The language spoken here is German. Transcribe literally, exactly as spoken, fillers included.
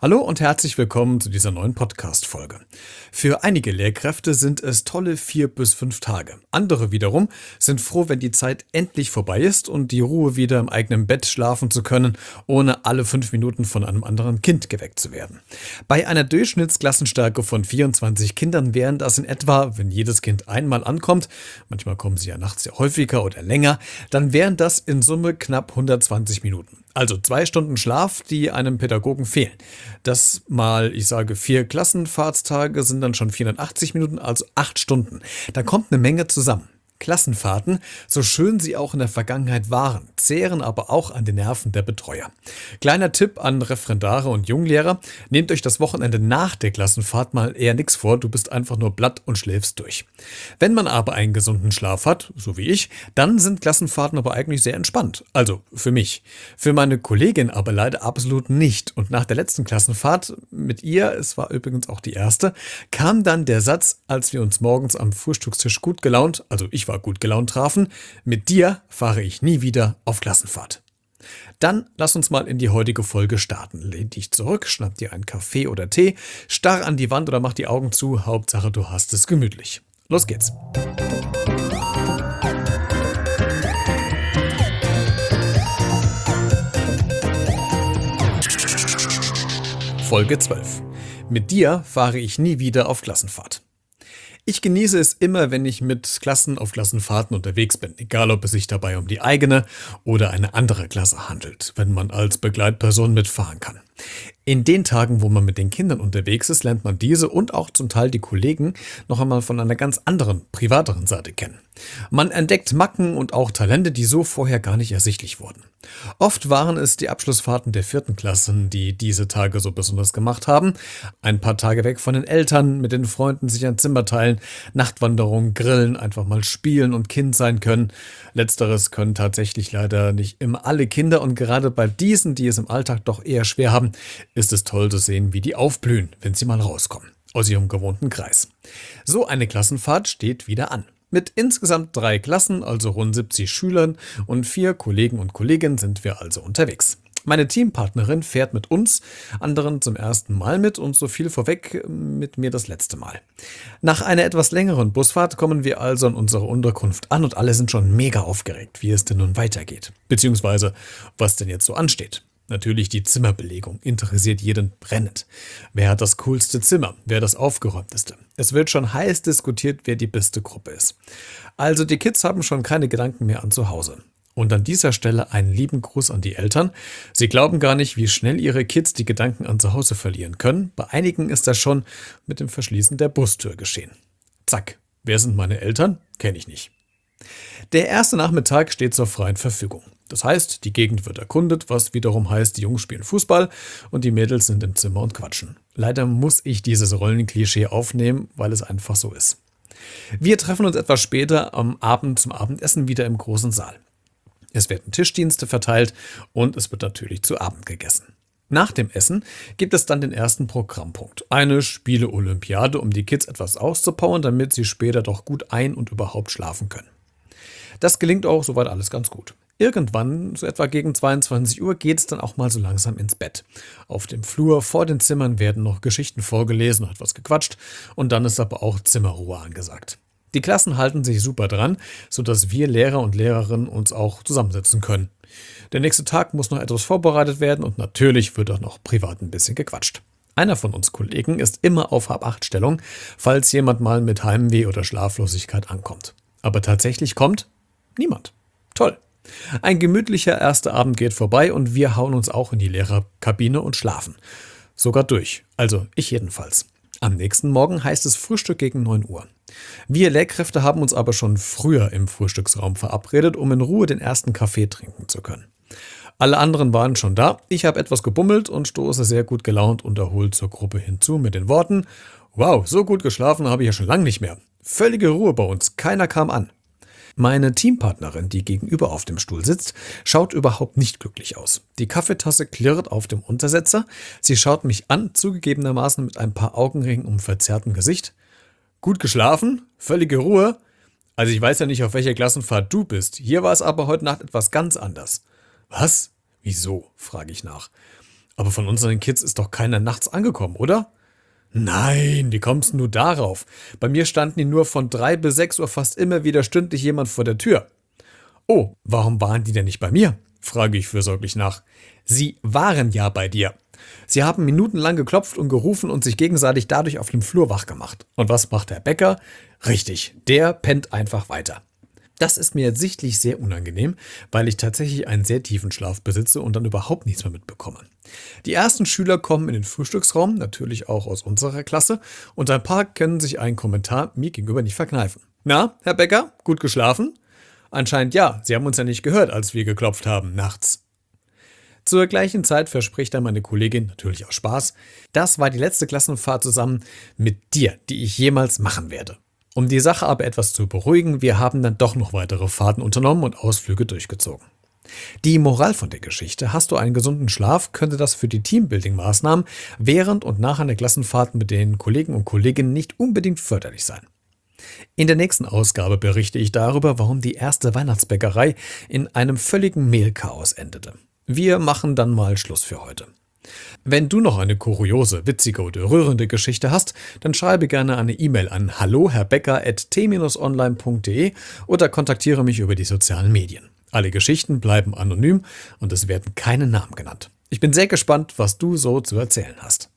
Hallo und herzlich willkommen zu dieser neuen Podcast-Folge. Für einige Lehrkräfte sind es tolle vier bis fünf Tage. Andere wiederum sind froh, wenn die Zeit endlich vorbei ist und die Ruhe wieder im eigenen Bett schlafen zu können, ohne alle fünf Minuten von einem anderen Kind geweckt zu werden. Bei einer Durchschnittsklassenstärke von vierundzwanzig Kindern wären das in etwa, wenn jedes Kind einmal ankommt, manchmal kommen sie ja nachts ja häufiger oder länger, dann wären das in Summe knapp hundertzwanzig Minuten. Also zwei Stunden Schlaf, die einem Pädagogen fehlen. Das mal, ich sage, vier Klassenfahrtstage sind dann schon vierhundertachtzig Minuten, also acht Stunden. Da kommt eine Menge zusammen. Klassenfahrten, so schön sie auch in der Vergangenheit waren, zehren aber auch an den Nerven der Betreuer. Kleiner Tipp an Referendare und Junglehrer: Nehmt euch das Wochenende nach der Klassenfahrt mal eher nichts vor, du bist einfach nur platt und schläfst durch. Wenn man aber einen gesunden Schlaf hat, so wie ich, dann sind Klassenfahrten aber eigentlich sehr entspannt. Also für mich. Für meine Kollegin aber leider absolut nicht. Und nach der letzten Klassenfahrt mit ihr, es war übrigens auch die erste, kam dann der Satz, als wir uns morgens am Frühstückstisch gut gelaunt, also ich war gut gelaunt trafen: Mit dir fahre ich nie wieder auf Klassenfahrt. Dann lass uns mal in die heutige Folge starten. Lehn dich zurück, schnapp dir einen Kaffee oder Tee, starr an die Wand oder mach die Augen zu. Hauptsache, du hast es gemütlich. Los geht's. Folge zwölf. Mit dir fahre ich nie wieder auf Klassenfahrt. Ich genieße es immer, wenn ich mit Klassen auf Klassenfahrten unterwegs bin, egal ob es sich dabei um die eigene oder eine andere Klasse handelt, wenn man als Begleitperson mitfahren kann. In den Tagen, wo man mit den Kindern unterwegs ist, lernt man diese und auch zum Teil die Kollegen noch einmal von einer ganz anderen, privateren Seite kennen. Man entdeckt Macken und auch Talente, die so vorher gar nicht ersichtlich wurden. Oft waren es die Abschlussfahrten der vierten Klassen, die diese Tage so besonders gemacht haben. Ein paar Tage weg von den Eltern, mit den Freunden sich ein Zimmer teilen, Nachtwanderung, Grillen, einfach mal spielen und Kind sein können. Letzteres können tatsächlich leider nicht immer alle Kinder, und gerade bei diesen, die es im Alltag doch eher schwer haben, ist es toll zu sehen, wie die aufblühen, wenn sie mal rauskommen aus ihrem gewohnten Kreis. So eine Klassenfahrt steht wieder an. Mit insgesamt drei Klassen, also rund siebzig Schülern und vier Kollegen und Kolleginnen sind wir also unterwegs. Meine Teampartnerin fährt mit uns anderen zum ersten Mal mit und so viel vorweg, mit mir das letzte Mal. Nach einer etwas längeren Busfahrt kommen wir also an unsere Unterkunft an und alle sind schon mega aufgeregt, wie es denn nun weitergeht, beziehungsweise was denn jetzt so ansteht. Natürlich die Zimmerbelegung interessiert jeden brennend. Wer hat das coolste Zimmer? Wer das aufgeräumteste? Es wird schon heiß diskutiert, wer die beste Gruppe ist. Also die Kids haben schon keine Gedanken mehr an zu Hause. Und an dieser Stelle einen lieben Gruß an die Eltern. Sie glauben gar nicht, wie schnell ihre Kids die Gedanken an zu Hause verlieren können. Bei einigen ist das schon mit dem Verschließen der Bustür geschehen. Zack, wer sind meine Eltern? Kenne ich nicht. Der erste Nachmittag steht zur freien Verfügung. Das heißt, die Gegend wird erkundet, was wiederum heißt, die Jungs spielen Fußball und die Mädels sind im Zimmer und quatschen. Leider muss ich dieses Rollenklischee aufnehmen, weil es einfach so ist. Wir treffen uns etwas später am Abend zum Abendessen wieder im großen Saal. Es werden Tischdienste verteilt und es wird natürlich zu Abend gegessen. Nach dem Essen gibt es dann den ersten Programmpunkt. Eine Spiele-Olympiade, um die Kids etwas auszupowern, damit sie später doch gut ein- und überhaupt schlafen können. Das gelingt auch soweit alles ganz gut. Irgendwann, so etwa gegen zweiundzwanzig Uhr, geht es dann auch mal so langsam ins Bett. Auf dem Flur vor den Zimmern werden noch Geschichten vorgelesen, noch etwas gequatscht und dann ist aber auch Zimmerruhe angesagt. Die Klassen halten sich super dran, sodass wir Lehrer und Lehrerinnen uns auch zusammensetzen können. Der nächste Tag muss noch etwas vorbereitet werden und natürlich wird auch noch privat ein bisschen gequatscht. Einer von uns Kollegen ist immer auf Hab-Acht-Stellung, falls jemand mal mit Heimweh oder Schlaflosigkeit ankommt. Aber tatsächlich kommt niemand. Toll. Ein gemütlicher erster Abend geht vorbei und wir hauen uns auch in die Lehrerkabine und schlafen. Sogar durch. Also ich jedenfalls. Am nächsten Morgen heißt es Frühstück gegen neun Uhr. Wir Lehrkräfte haben uns aber schon früher im Frühstücksraum verabredet, um in Ruhe den ersten Kaffee trinken zu können. Alle anderen waren schon da. Ich habe etwas gebummelt und stoße sehr gut gelaunt und erholt zur Gruppe hinzu mit den Worten: Wow, so gut geschlafen habe ich ja schon lange nicht mehr. Völlige Ruhe bei uns, keiner kam an. Meine Teampartnerin, die gegenüber auf dem Stuhl sitzt, schaut überhaupt nicht glücklich aus. Die Kaffeetasse klirrt auf dem Untersetzer. Sie schaut mich an, zugegebenermaßen mit ein paar Augenringen um verzerrtem Gesicht. Gut geschlafen? Völlige Ruhe? Also ich weiß ja nicht, auf welcher Klassenfahrt du bist. Hier war es aber heute Nacht etwas ganz anders. Was? Wieso? Frage ich nach. Aber von unseren Kids ist doch keiner nachts angekommen, oder? Nein, wie kommst du darauf? Bei mir standen die nur von drei bis sechs Uhr fast immer wieder stündlich jemand vor der Tür. Oh, warum waren die denn nicht bei mir? Frage ich fürsorglich nach. Sie waren ja bei dir. Sie haben minutenlang geklopft und gerufen und sich gegenseitig dadurch auf dem Flur wach gemacht. Und was macht der Bäcker? Richtig, der pennt einfach weiter. Das ist mir jetzt sichtlich sehr unangenehm, weil ich tatsächlich einen sehr tiefen Schlaf besitze und dann überhaupt nichts mehr mitbekomme. Die ersten Schüler kommen in den Frühstücksraum, natürlich auch aus unserer Klasse, und ein paar können sich einen Kommentar mir gegenüber nicht verkneifen. Na, Herr Bäcker, gut geschlafen? Anscheinend ja, Sie haben uns ja nicht gehört, als wir geklopft haben, nachts. Zur gleichen Zeit verspricht dann meine Kollegin, natürlich aus Spaß, das war die letzte Klassenfahrt zusammen mit dir, die ich jemals machen werde. Um die Sache aber etwas zu beruhigen, wir haben dann doch noch weitere Fahrten unternommen und Ausflüge durchgezogen. Die Moral von der Geschichte: Hast du einen gesunden Schlaf, könnte das für die Teambuilding-Maßnahmen während und nach einer Klassenfahrt mit den Kollegen und Kolleginnen nicht unbedingt förderlich sein. In der nächsten Ausgabe berichte ich darüber, warum die erste Weihnachtsbäckerei in einem völligen Mehlchaos endete. Wir machen dann mal Schluss für heute. Wenn du noch eine kuriose, witzige oder rührende Geschichte hast, dann schreibe gerne eine E-Mail an hallo herr becker at t online punkt de oder kontaktiere mich über die sozialen Medien. Alle Geschichten bleiben anonym und es werden keine Namen genannt. Ich bin sehr gespannt, was du so zu erzählen hast.